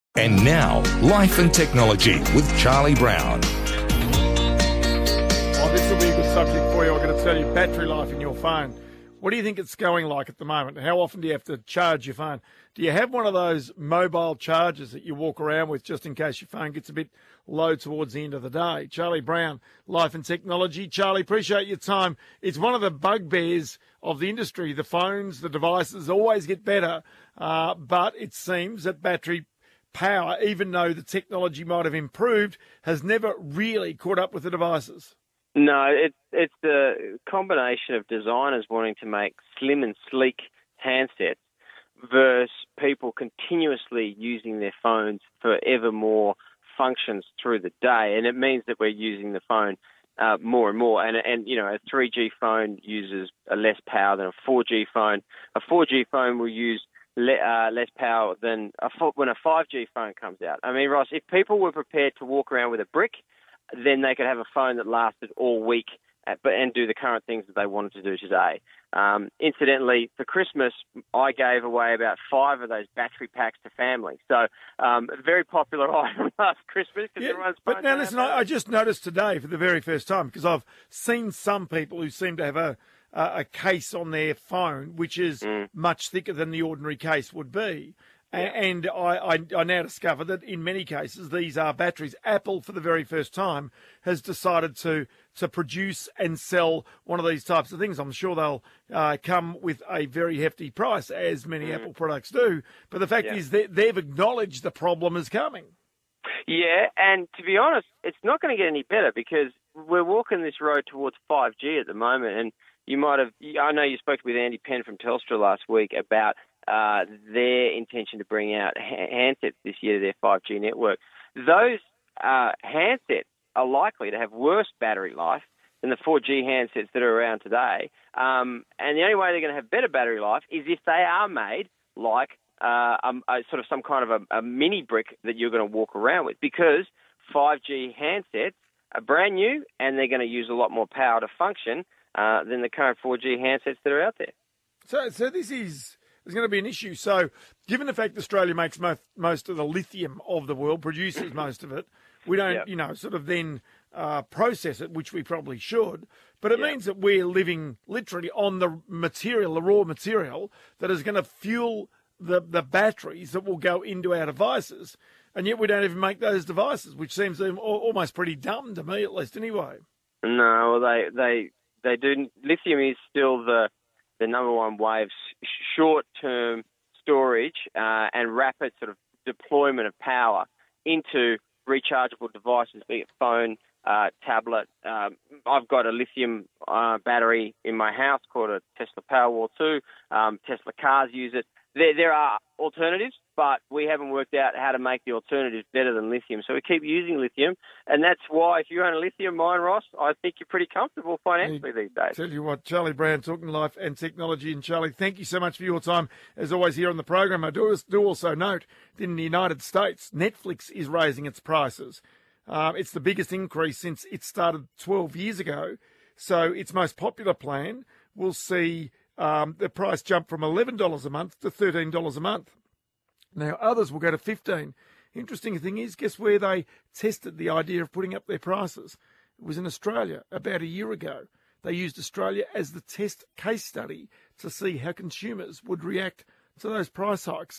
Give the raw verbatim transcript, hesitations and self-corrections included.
And now, Life and Technology with Charlie Brown. Oh, this will be a good subject for you. I'm going to tell you, battery life in your phone. What do you think it's going like at the moment? How often do you have to charge your phone? Do you have one of those mobile chargers that you walk around with just in case your phone gets a bit low towards the end of the day? Charlie Brown, Life and Technology. Charlie, appreciate your time. It's one of the bugbears of the industry. The phones, the devices always get better, uh, but it seems that battery power, even though the technology might have improved, has never really caught up with the devices. No, it, it's the combination of designers wanting to make slim and sleek handsets versus people continuously using their phones for ever more functions through the day. And it means that we're using the phone uh, more and more. And, and, you know, a three G phone uses a less power than a four G phone. A four G phone will use le- uh, less power than a fo- when a five G phone comes out. I mean, Ross, if people were prepared to walk around with a brick, then they could have a phone that lasted all week at, and do the current things that they wanted to do today. Um, incidentally, for Christmas, I gave away about five of those battery packs to family. So um, a very popular item last Christmas. Yeah, but now listen, I, I just noticed today for the very first time, because I've seen some people who seem to have a, a, a case on their phone which is mm. much thicker than the ordinary case would be. Yeah. And I, I, I now discover that in many cases these are batteries. Apple, for the very first time, has decided to to produce and sell one of these types of things. I'm sure they'll uh, come with a very hefty price, as many mm. Apple products do. But the fact yeah. is that they've acknowledged the problem is coming. Yeah, and to be honest, it's not going to get any better because we're walking this road towards five G at the moment. And you might have, I know you spoke with Andy Penn from Telstra last week about Uh, their intention to bring out handsets this year to their five G network. Those uh, handsets are likely to have worse battery life than the four G handsets that are around today. Um, and the only way they're going to have better battery life is if they are made like uh, a, a sort of some kind of a, a mini brick that you're going to walk around with, because five G handsets are brand new and they're going to use a lot more power to function uh, than the current four G handsets that are out there. So, so this is... There's going to be an issue. So, given the fact Australia makes most, most of the lithium of the world, produces most of it, we don't, yep. you know, sort of then uh, process it, which we probably should. But it yep. means that we're living literally on the material, the raw material that is going to fuel the, the batteries that will go into our devices. And yet we don't even make those devices, which seems almost pretty dumb to me, at least anyway. No, well, they, they, they do. Lithium is still the... the number one way of short-term storage uh, and rapid sort of deployment of power into rechargeable devices, be it phone, uh, tablet. Um, I've got a lithium uh, battery in my house called a Tesla Powerwall two. Um, Tesla cars use it. There, there are alternatives, but we haven't worked out how to make the alternatives better than lithium. So we keep using lithium, and that's why if you own a lithium mine, Ross, I think you're pretty comfortable financially these days. Tell you what, Charlie Brown, talking life and technology. And Charlie, thank you so much for your time, as always, here on the program. I do, do also note that in the United States, Netflix is raising its prices. Um, it's the biggest increase since it started twelve years ago. So its most popular plan will see Um, the price jumped from eleven dollars a month to thirteen dollars a month. Now, others will go to fifteen dollars. Interesting thing is, guess where they tested the idea of putting up their prices? It was in Australia about a year ago. They used Australia as the test case study to see how consumers would react to those price hikes.